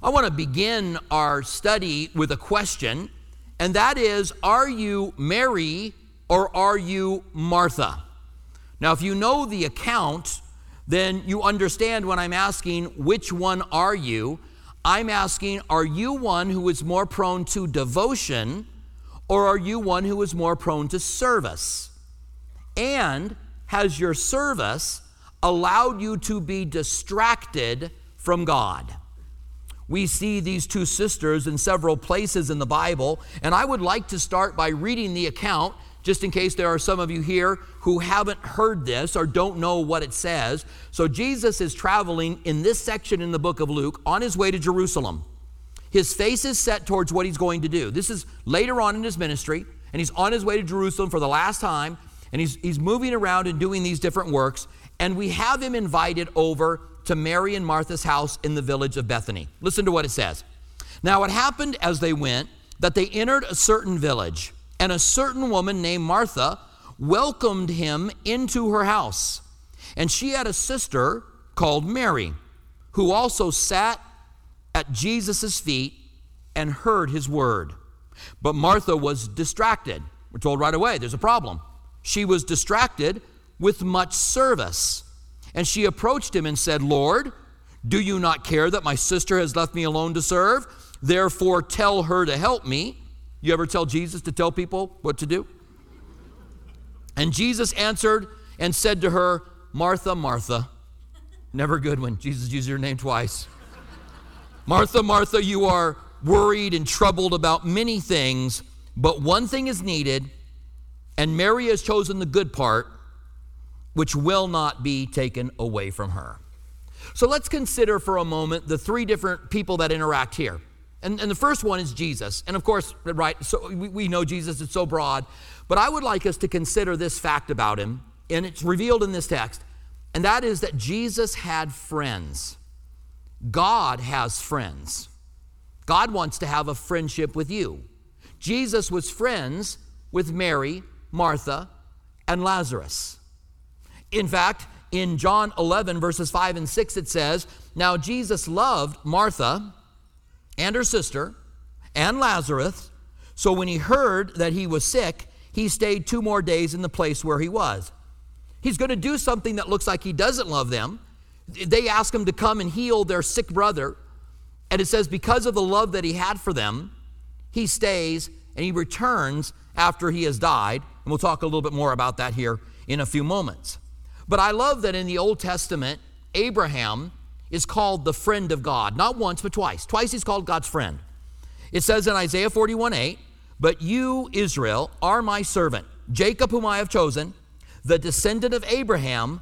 I want to begin our study with a question, and that is, are you Mary or are you Martha? Now, if you know the account, then you understand when I'm asking, which one are you? I'm asking, are you one who is more prone to devotion, or are you one who is more prone to service? And has your service allowed you to be distracted from God? We see these two sisters in several places in the Bible, and I would like to start by reading the account, just in case there are some of you here who haven't heard this or don't know what it says. So Jesus is traveling in this section in the book of Luke on his way to Jerusalem. His face is set towards what he's going to do. This is later on in his ministry, and he's on his way to Jerusalem for the last time, and he's moving around and doing these different works, and we have him invited over to Mary and Martha's house in the village of Bethany. Listen to what it says. Now it happened as they went that they entered a certain village, and a certain woman named Martha welcomed him into her house. And she had a sister called Mary, who also sat at Jesus' feet and heard his word. But Martha was distracted. We're told right away there's a problem. She was distracted with much service. And she approached him and said, Lord, do you not care that my sister has left me alone to serve? Therefore, tell her to help me. You ever tell Jesus to tell people what to do? And Jesus answered and said to her, Martha, Martha. Never good when Jesus uses your name twice. Martha, Martha, you are worried and troubled about many things, but one thing is needed, and Mary has chosen the good part, which will not be taken away from her. So let's consider for a moment the three different people that interact here. And the first one is Jesus. And of course, right, so we know Jesus is so broad, but I would like us to consider this fact about him, and it's revealed in this text, and that is that Jesus had friends. God has friends. God wants to have a friendship with you. Jesus was friends with Mary, Martha, and Lazarus. In fact, in John 11, verses 5 and 6, it says, now Jesus loved Martha and her sister and Lazarus, so when he heard that he was sick, he stayed 2 more days in the place where he was. He's going to do something that looks like he doesn't love them. They ask him to come and heal their sick brother, and it says because of the love that he had for them, he stays and he returns after he has died, and we'll talk a little bit more about that here in a few moments. But I love that in the Old Testament, Abraham is called the friend of God. Not once, but twice. Twice he's called God's friend. It says in Isaiah 41:8, but you, Israel, are my servant, Jacob whom I have chosen, the descendant of Abraham,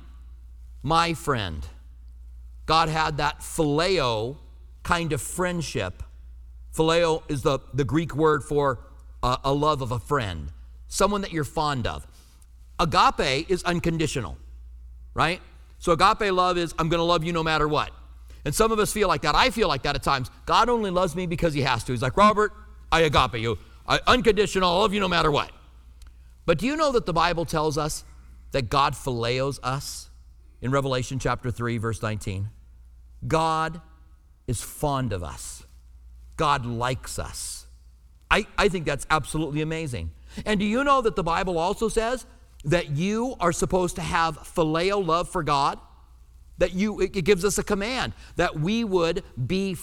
my friend. God had that phileo kind of friendship. Phileo is the Greek word for a love of a friend, someone that you're fond of. Agape is unconditional. Right? So agape love is, I'm going to love you no matter what. And some of us feel like that. I feel like that at times. God only loves me because he has to. He's like, Robert, I agape you. Unconditional, I love you no matter what. But do you know that the Bible tells us that God phileos us in Revelation chapter 3, verse 19? God is fond of us. God likes us. I think that's absolutely amazing. And do you know that the Bible also says that you are supposed to have phileo love for God? That it gives us a command that we would be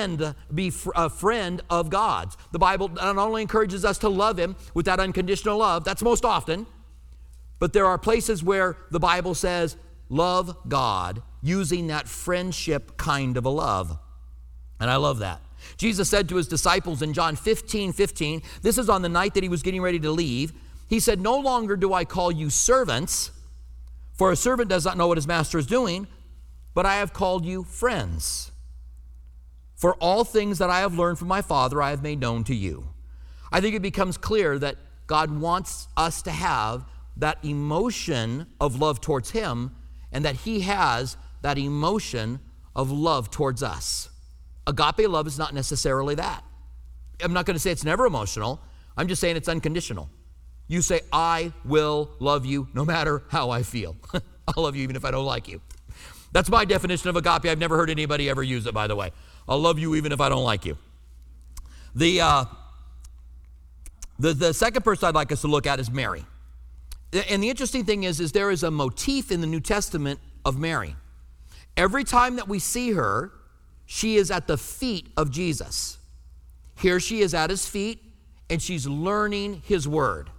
a friend of God's. The Bible not only encourages us to love him with that unconditional love, that's most often, but there are places where the Bible says, love God, using that friendship kind of a love. And I love that. Jesus said to his disciples in John 15:15, this is on the night that he was getting ready to leave, he said, no longer do I call you servants, for a servant does not know what his master is doing, but I have called you friends. For all things that I have learned from my Father, I have made known to you. I think it becomes clear that God wants us to have that emotion of love towards him, and that he has that emotion of love towards us. Agape love is not necessarily that. I'm not going to say it's never emotional. I'm just saying it's unconditional. You say, I will love you no matter how I feel. I'll love you even if I don't like you. That's my definition of agape. I've never heard anybody ever use it, by the way. I'll love you even if I don't like you. The second person I'd like us to look at is Mary. And the interesting thing is there is a motif in the New Testament of Mary. Every time that we see her, she is at the feet of Jesus. Here she is at his feet, and she's learning his word.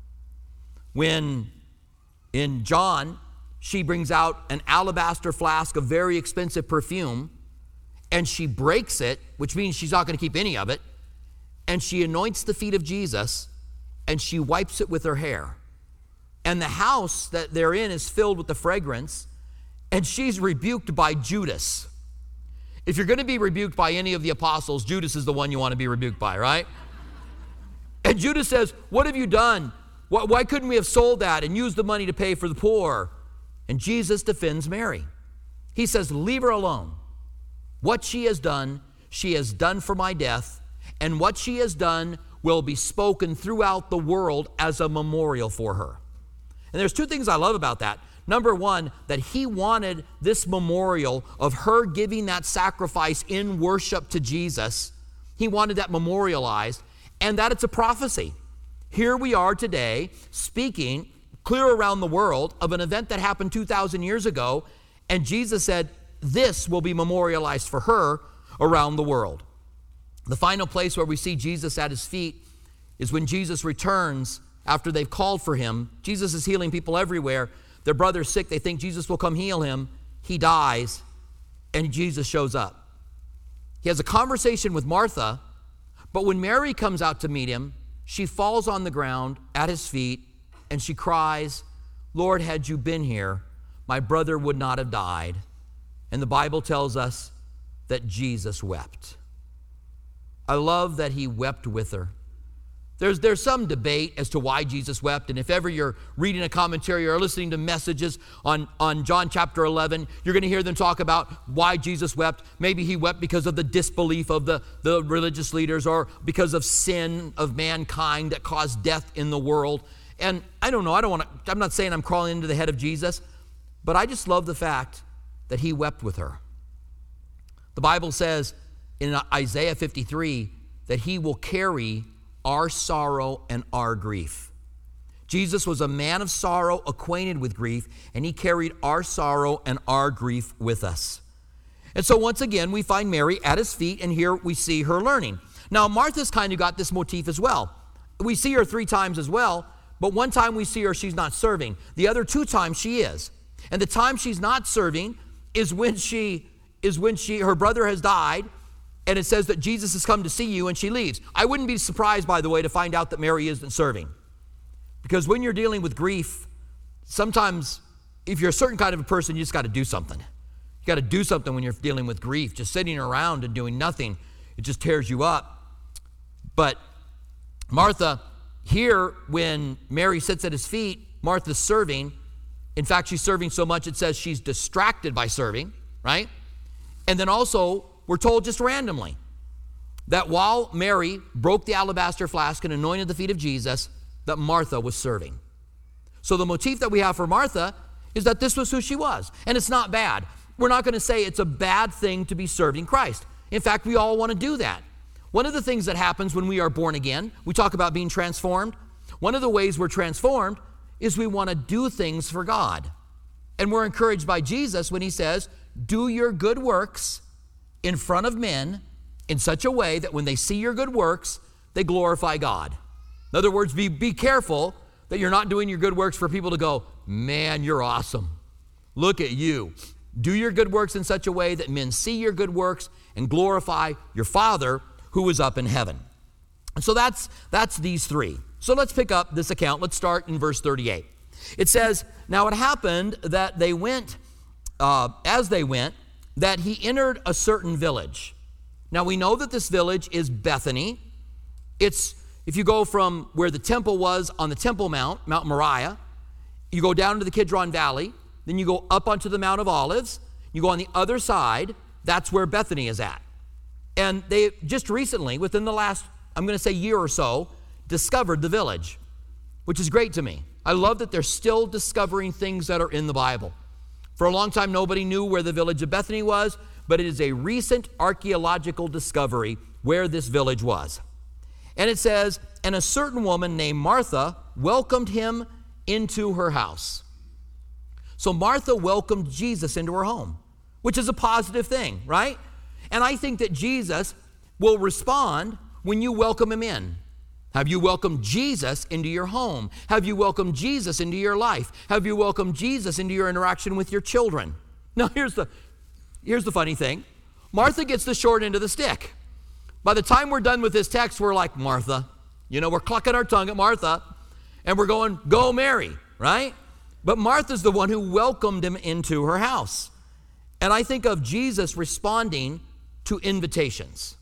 When in John, she brings out an alabaster flask of very expensive perfume, and she breaks it, which means she's not going to keep any of it, and she anoints the feet of Jesus, and she wipes it with her hair. And the house that they're in is filled with the fragrance, and she's rebuked by Judas. If you're going to be rebuked by any of the apostles, Judas is the one you want to be rebuked by, right? And Judas says, what have you done? Why couldn't we have sold that and used the money to pay for the poor? And Jesus defends Mary. He says, leave her alone. What she has done for my death, and what she has done will be spoken throughout the world as a memorial for her. And there's two things I love about that. Number one, that he wanted this memorial of her giving that sacrifice in worship to Jesus. He wanted that memorialized, and that it's a prophecy. Here we are today speaking clear around the world of an event that happened 2,000 years ago, and Jesus said, this will be memorialized for her around the world. The final place where we see Jesus at his feet is when Jesus returns after they've called for him. Jesus is healing people everywhere. Their brother's sick. They think Jesus will come heal him. He dies, and Jesus shows up. He has a conversation with Martha, but when Mary comes out to meet him, she falls on the ground at his feet, and she cries, Lord, had you been here, my brother would not have died. And the Bible tells us that Jesus wept. I love that he wept with her. There's some debate as to why Jesus wept, and if ever you're reading a commentary or listening to messages on John chapter 11, you're going to hear them talk about why Jesus wept. Maybe he wept because of the disbelief of the religious leaders, or because of sin of mankind that caused death in the world. And I don't know, I'm not saying I'm crawling into the head of Jesus, but I just love the fact that he wept with her. The Bible says in Isaiah 53 that he will carry our sorrow and our grief. Jesus was a man of sorrow, acquainted with grief, and he carried our sorrow and our grief with us. And so once again, we find Mary at his feet, and here we see her learning. Now, Martha's kind of got this motif as well. We see her 3 times as well, but one time we see her, she's not serving. The other 2 times she is. And the time she's not serving is when her brother has died, and it says that Jesus has come to see you, and she leaves. I wouldn't be surprised, by the way, to find out that Mary isn't serving. Because when you're dealing with grief, sometimes if you're a certain kind of a person, you just got to do something. You got to do something when you're dealing with grief. Just sitting around and doing nothing, it just tears you up. But Martha, here when Mary sits at his feet, Martha's serving. In fact, she's serving so much it says she's distracted by serving, right? And then also, we're told just randomly that while Mary broke the alabaster flask and anointed the feet of Jesus, that Martha was serving. So the motif that we have for Martha is that this was who she was. And it's not bad. We're not going to say it's a bad thing to be serving Christ. In fact, we all want to do that. One of the things that happens when we are born again, we talk about being transformed. One of the ways we're transformed is we want to do things for God. And we're encouraged by Jesus when he says, do your good works in front of men in such a way that when they see your good works, they glorify God. In other words, be careful that you're not doing your good works for people to go, man, you're awesome. Look at you. Do your good works in such a way that men see your good works and glorify your Father who is up in heaven. And so that's these 3. So let's pick up this account. Let's start in verse 38. It says, now it happened that they went, as they went, that he entered a certain village. Now we know that this village is Bethany. It's, if you go from where the temple was on the Temple Mount, Mount Moriah, you go down to the Kidron Valley, then you go up onto the Mount of Olives, you go on the other side, that's where Bethany is at. And they just recently, within the last, I'm going to say year or so, discovered the village, which is great to me. I love that they're still discovering things that are in the Bible. For a long time, nobody knew where the village of Bethany was, but it is a recent archaeological discovery where this village was. And it says, and a certain woman named Martha welcomed him into her house. So Martha welcomed Jesus into her home, which is a positive thing, right? And I think that Jesus will respond when you welcome him in. Have you welcomed Jesus into your home? Have you welcomed Jesus into your life? Have you welcomed Jesus into your interaction with your children? Now, here's the funny thing. Martha gets the short end of the stick. By the time we're done with this text, we're like, Martha. We're clucking our tongue at Martha, and we're going, go Mary, right? But Martha's the one who welcomed him into her house. And I think of Jesus responding to invitations.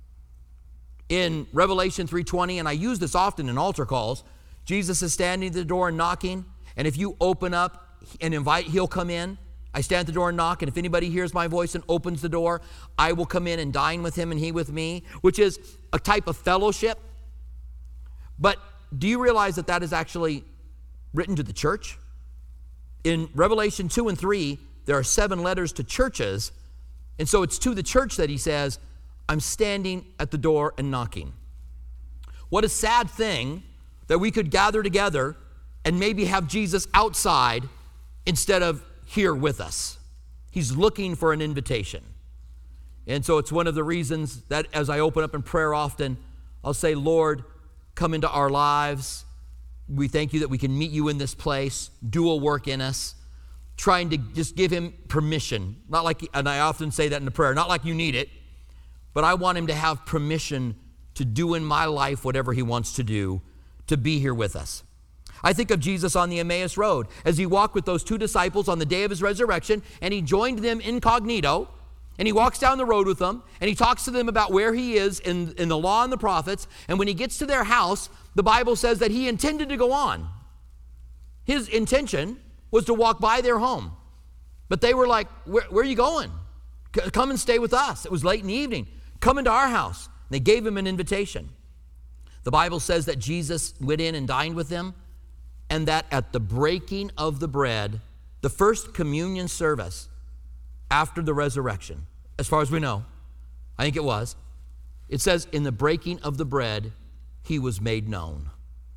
In Revelation 3:20, and I use this often in altar calls, Jesus is standing at the door and knocking, and if you open up and invite, he'll come in. I stand at the door and knock, and if anybody hears my voice and opens the door, I will come in and dine with him and he with me, which is a type of fellowship. But do you realize that that is actually written to the church? In Revelation 2 and 3, there are 7 letters to churches, and so it's to the church that he says, I'm standing at the door and knocking. What a sad thing that we could gather together and maybe have Jesus outside instead of here with us. He's looking for an invitation. And so it's one of the reasons that as I open up in prayer often, I'll say, Lord, come into our lives. We thank you that we can meet you in this place, do a work in us, trying to just give him permission. Not like, and I often say that in the prayer, not like you need it, but I want him to have permission to do in my life whatever he wants to do, to be here with us. I think of Jesus on the Emmaus Road as he walked with those 2 disciples on the day of his resurrection, and he joined them incognito, and he walks down the road with them, and he talks to them about where he is in the law and the prophets, and when he gets to their house, the Bible says that he intended to go on. His intention was to walk by their home, but they were like, where are you going? Come and stay with us. It was late in the evening. Come into our house. And they gave him an invitation. The Bible says that Jesus went in and dined with them, and that at the breaking of the bread, the first communion service after the resurrection, as far as we know, I think it says in the breaking of the bread, he was made known.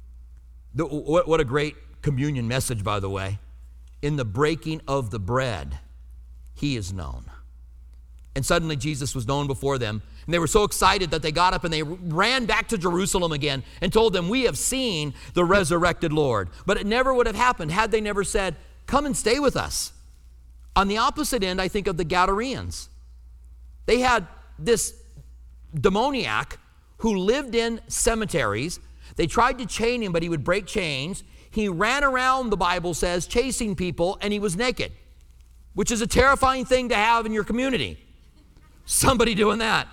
What a great communion message, by the way. In the breaking of the bread, he is known. And suddenly Jesus was known before them. And they were so excited that they got up and they ran back to Jerusalem again and told them, we have seen the resurrected Lord. But it never would have happened had they never said, come and stay with us. On the opposite end, I think of the Gadareans. They had this demoniac who lived in cemeteries. They tried to chain him, but he would break chains. He ran around, the Bible says, chasing people, and he was naked, which is a terrifying thing to have in your community. Somebody doing that.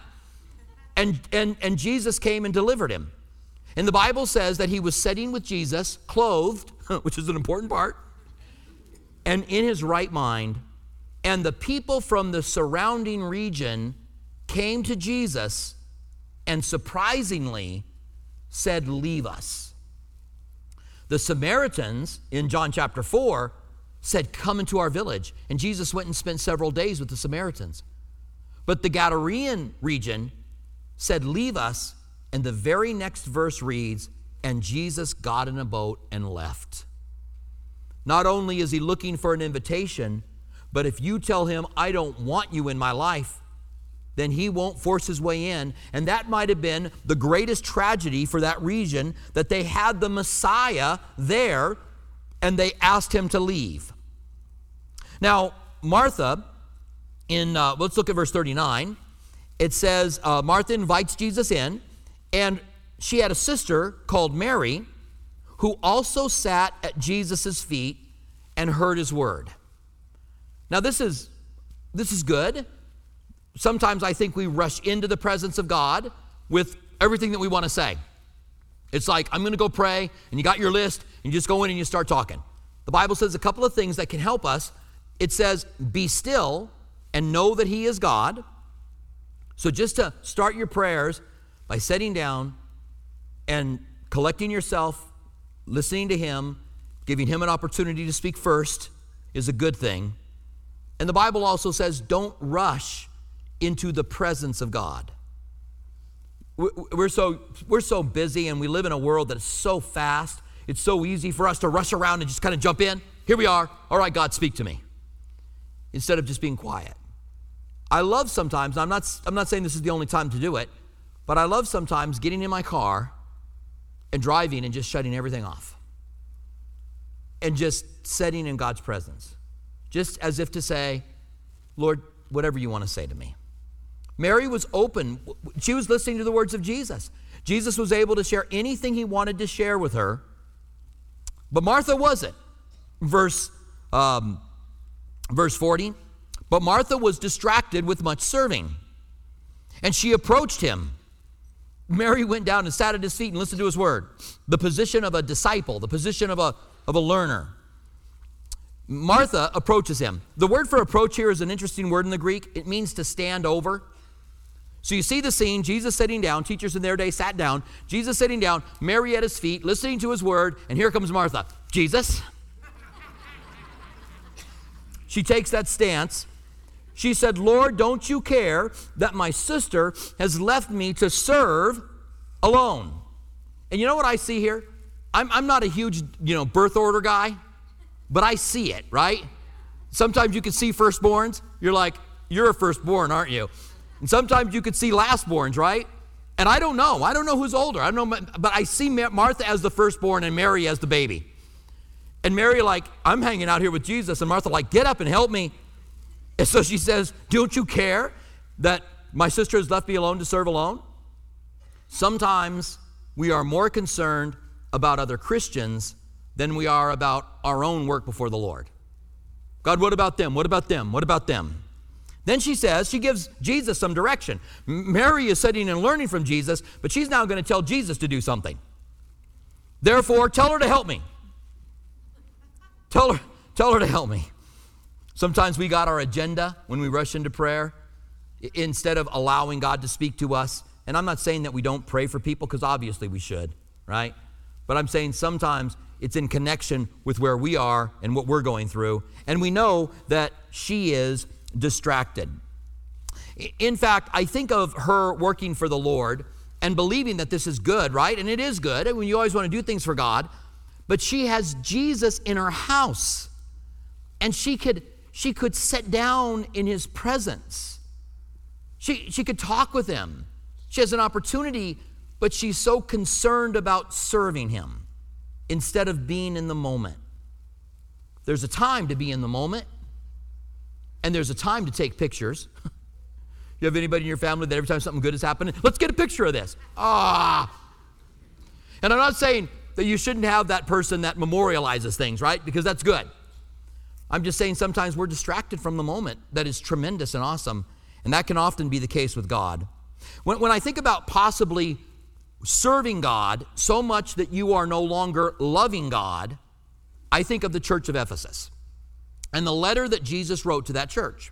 And Jesus came and delivered him. And the Bible says that he was sitting with Jesus, clothed, which is an important part, and in his right mind. And the people from the surrounding region came to Jesus and surprisingly said, leave us. The Samaritans in John chapter 4 said, come into our village. And Jesus went and spent several days with the Samaritans. But the Gadarean region said, leave us. And the very next verse reads, and Jesus got in a boat and left. Not only is he looking for an invitation, but if you tell him, I don't want you in my life, then he won't force his way in. And that might have been the greatest tragedy for that region, that they had the Messiah there and they asked him to leave. Now, Martha, let's look at verse 39. It says, Martha invites Jesus in, and she had a sister called Mary, who also sat at Jesus' feet and heard his word. Now, this is good. Sometimes I think we rush into the presence of God with everything that we want to say. It's like, I'm going to go pray, and you got your list, and you just go in and you start talking. The Bible says a couple of things that can help us. It says, be still and know that he is God. So just to start your prayers by sitting down and collecting yourself, listening to him, giving him an opportunity to speak first is a good thing. And the Bible also says, don't rush into the presence of God. We're so busy, and we live in a world that is so fast. It's so easy for us to rush around and just kind of jump in. Here we are. All right, God, speak to me. Instead of just being quiet. I love sometimes, I'm not saying this is the only time to do it, but I love sometimes getting in my car and driving and just shutting everything off. And just sitting in God's presence. Just as if to say, Lord, whatever you want to say to me. Mary was open. She was listening to the words of Jesus. Jesus was able to share anything he wanted to share with her. But Martha wasn't. Verse 40. But Martha was distracted with much serving. And she approached him. Mary went down and sat at his feet and listened to his word. The position of a disciple, the position of a learner. Martha approaches him. The word for approach here is an interesting word in the Greek. It means to stand over. So you see the scene, Jesus sitting down, teachers in their day sat down, Jesus sitting down, Mary at his feet, listening to his word, and here comes Martha. Jesus? She takes that stance. She said, Lord, don't you care that my sister has left me to serve alone? And you know what I see here? I'm not a huge, birth order guy, but I see it, right? Sometimes you can see firstborns. You're like, you're a firstborn, aren't you? And sometimes you could see lastborns, right? And I don't know. I don't know who's older. I don't know, but I see Martha as the firstborn and Mary as the baby. And Mary I'm hanging out here with Jesus. And Martha get up and help me. And so she says, don't you care that my sister has left me alone to serve alone? Sometimes we are more concerned about other Christians than we are about our own work before the Lord. God, what about them? What about them? What about them? Then she gives Jesus some direction. Mary is sitting and learning from Jesus, but she's now going to tell Jesus to do something. Therefore, tell her to help me. Tell her to help me. Sometimes we got our agenda when we rush into prayer instead of allowing God to speak to us. And I'm not saying that we don't pray for people, because obviously we should, right? But I'm saying sometimes it's in connection with where we are and what we're going through. And we know that she is distracted. In fact, I think of her working for the Lord and believing that this is good, right? And it is good. I mean, you always want to do things for God. But she has Jesus in her house. And she could sit down in his presence. She could talk with him. She has an opportunity, but she's so concerned about serving him instead of being in the moment. There's a time to be in the moment, and there's a time to take pictures. You have anybody in your family that every time something good is happening, let's get a picture of this. And I'm not saying that you shouldn't have that person that memorializes things, right? Because that's good. I'm just saying sometimes we're distracted from the moment that is tremendous and awesome, and that can often be the case with God. When I think about possibly serving God so much that you are no longer loving God, I think of the church of Ephesus and the letter that Jesus wrote to that church.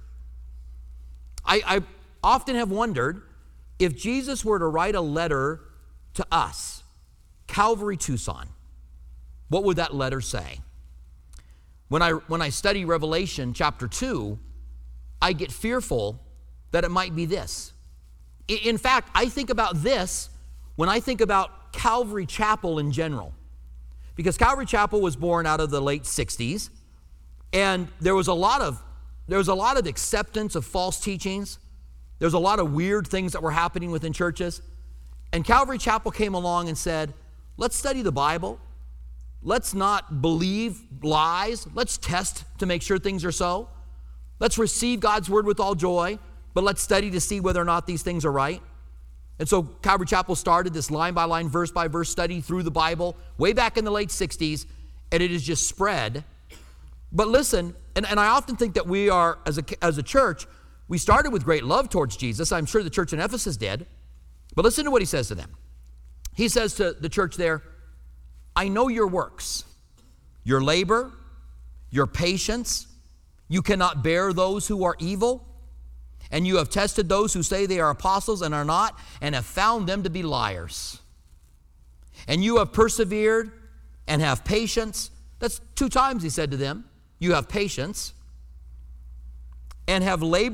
I often have wondered if Jesus were to write a letter to us, Calvary Tucson, what would that letter say? When I study Revelation chapter 2, I get fearful that it might be this. In fact, I think about this when I think about Calvary Chapel in general. Because Calvary Chapel was born out of the late 60s, and there was a lot of acceptance of false teachings. There was a lot of weird things that were happening within churches. And Calvary Chapel came along and said, let's study the Bible. Let's not believe lies. Let's test to make sure things are so. Let's receive God's word with all joy, but let's study to see whether or not these things are right. And so Calvary Chapel started this line-by-line, verse-by-verse study through the Bible way back in the late 60s, and it has just spread. But listen, and I often think that we are, as a church, we started with great love towards Jesus. I'm sure the church in Ephesus did. But listen to what he says to them. He says to the church there, I know your works, your labor, your patience. You cannot bear those who are evil. And you have tested those who say they are apostles and are not, and have found them to be liars. And you have persevered and have patience. That's 2 times he said to them, you have patience, and have labored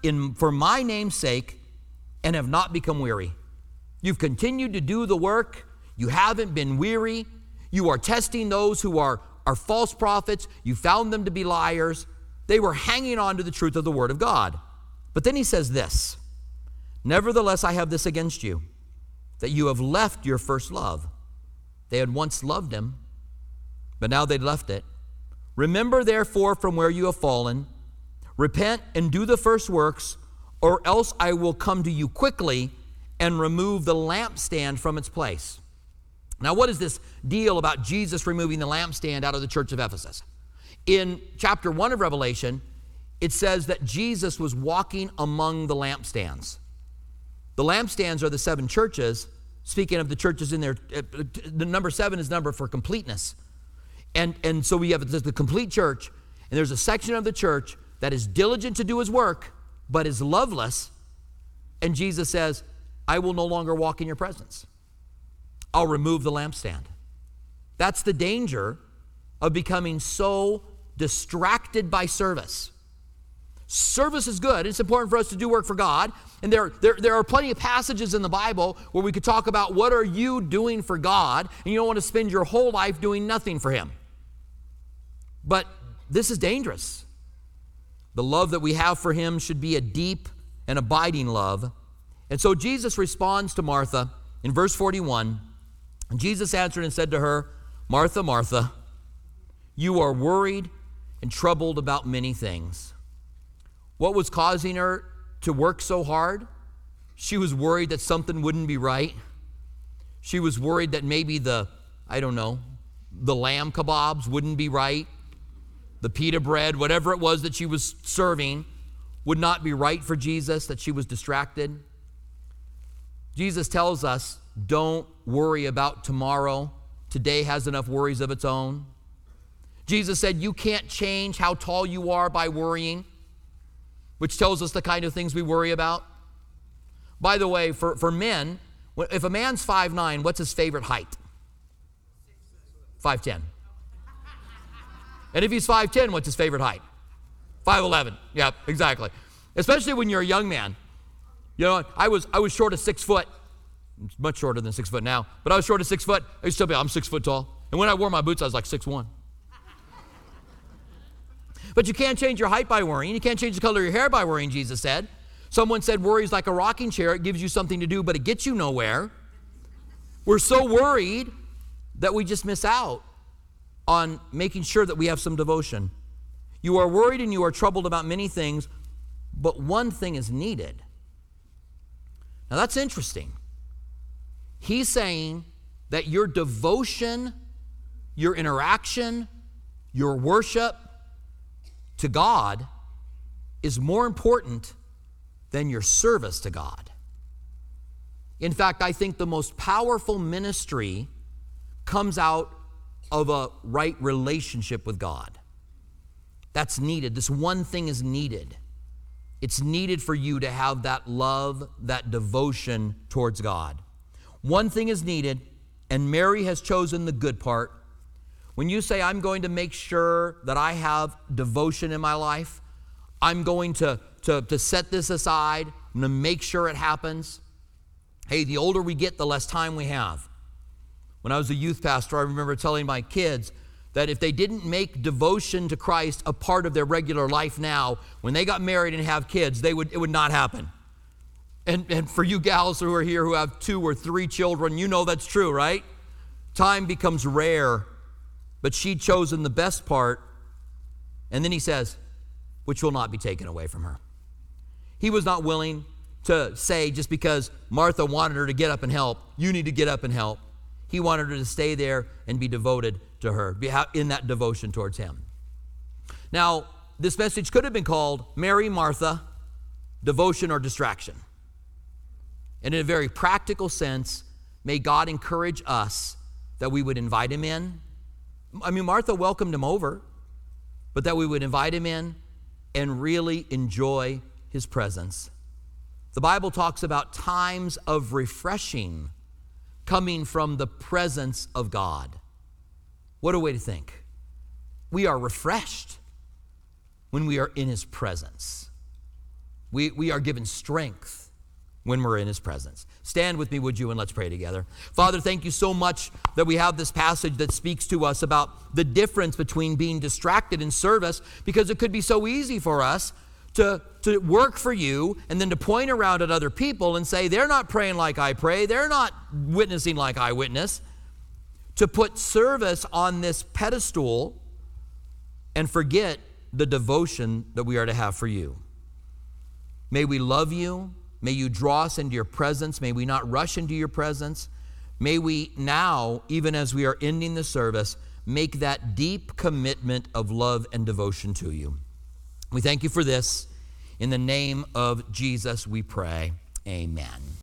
for my name's sake and have not become weary. You've continued to do the work. You haven't been weary. You are testing those who are false prophets. You found them to be liars. They were hanging on to the truth of the word of God. But then he says this, nevertheless, I have this against you, that you have left your first love. They had once loved him, but now they'd left it. Remember, therefore, from where you have fallen, repent and do the first works, or else I will come to you quickly and remove the lampstand from its place. Now, what is this deal about Jesus removing the lampstand out of the church of Ephesus? In chapter 1 of Revelation, it says that Jesus was walking among the lampstands. The lampstands are the 7 churches. Speaking of the churches in there, the number 7 is number for completeness. And so we have the complete church, and there's a section of the church that is diligent to do his work, but is loveless. And Jesus says, I will no longer walk in your presence. I'll remove the lampstand. That's the danger of becoming so distracted by service. Service is good. It's important for us to do work for God. And there are plenty of passages in the Bible where we could talk about what are you doing for God, and you don't want to spend your whole life doing nothing for him. But this is dangerous. The love that we have for him should be a deep and abiding love. And so Jesus responds to Martha in verse 41. And Jesus answered and said to her, Martha, Martha, you are worried and troubled about many things. What was causing her to work so hard? She was worried that something wouldn't be right. She was worried that maybe the lamb kebabs wouldn't be right. The pita bread, whatever it was that she was serving, would not be right for Jesus, that she was distracted. Jesus tells us, don't worry about tomorrow. Today has enough worries of its own. Jesus said, you can't change how tall you are by worrying, which tells us the kind of things we worry about. By the way, for men, if a man's 5'9", what's his favorite height? 5'10". And if he's 5'10", what's his favorite height? 5'11". Yeah, exactly. Especially when you're a young man. You know, I was short of 6 foot. It's much shorter than 6 foot now, but I was short of 6 foot. I used to be, I'm 6 foot tall. And when I wore my boots, I was like 6'1". But you can't change your height by worrying. You can't change the color of your hair by worrying, Jesus said. Someone said worry is like a rocking chair. It gives you something to do, but it gets you nowhere. We're so worried that we just miss out on making sure that we have some devotion. You are worried and you are troubled about many things, but one thing is needed. Now that's interesting. He's saying that your devotion, your interaction, your worship to God is more important than your service to God. In fact, I think the most powerful ministry comes out of a right relationship with God. That's needed. This one thing is needed. It's needed for you to have that love, that devotion towards God. One thing is needed, and Mary has chosen the good part. When you say, I'm going to make sure that I have devotion in my life, I'm going to set this aside, I'm going to make sure it happens. Hey, the older we get, the less time we have. When I was a youth pastor, I remember telling my kids that if they didn't make devotion to Christ a part of their regular life now, when they got married and have kids, it would not happen. And for you gals who are here who have 2 or 3 children, you know that's true, right? Time becomes rare, but she'd chosen the best part. And then he says, which will not be taken away from her. He was not willing to say, just because Martha wanted her to get up and help, you need to get up and help. He wanted her to stay there and be devoted to her, be in that devotion towards him. Now, this message could have been called Mary, Martha, Devotion or Distraction. And in a very practical sense, may God encourage us that we would invite him in. I mean, Martha welcomed him over, but that we would invite him in and really enjoy his presence. The Bible talks about times of refreshing coming from the presence of God. What a way to think. We are refreshed when we are in his presence. We are given strength when we're in his presence. Stand with me, would you, and let's pray together. Father, thank you so much that we have this passage that speaks to us about the difference between being distracted in service, because it could be so easy for us to work for you and then to point around at other people and say, they're not praying like I pray, they're not witnessing like I witness, to put service on this pedestal and forget the devotion that we are to have for you. May we love you. May you draw us into your presence. May we not rush into your presence. May we now, even as we are ending the service, make that deep commitment of love and devotion to you. We thank you for this. In the name of Jesus, we pray. Amen.